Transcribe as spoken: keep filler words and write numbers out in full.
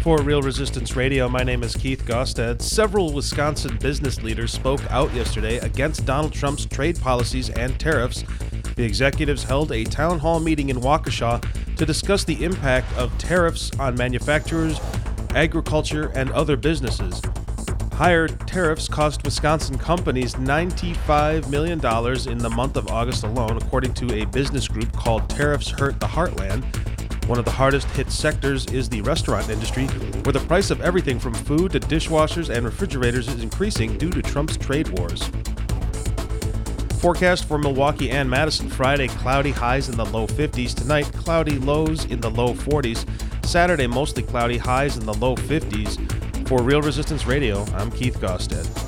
For Real Resistance Radio, my name is Keith Gosted. Several Wisconsin business leaders spoke out yesterday against Donald Trump's trade policies and tariffs. The executives held a town hall meeting in Waukesha to discuss the impact of tariffs on manufacturers, agriculture, and other businesses. Higher tariffs cost Wisconsin companies ninety-five million dollars in the month of August alone, according to a business group called Tariffs Hurt the Heartland. One of the hardest hit sectors is the restaurant industry, where the price of everything from food to dishwashers and refrigerators is increasing due to Trump's trade wars. Forecast for Milwaukee and Madison: Friday, cloudy, highs in the low fifties. Tonight, cloudy, lows in the low forties. Saturday, mostly cloudy, highs in the low fifties. For Real Resistance Radio, I'm Keith Gosted.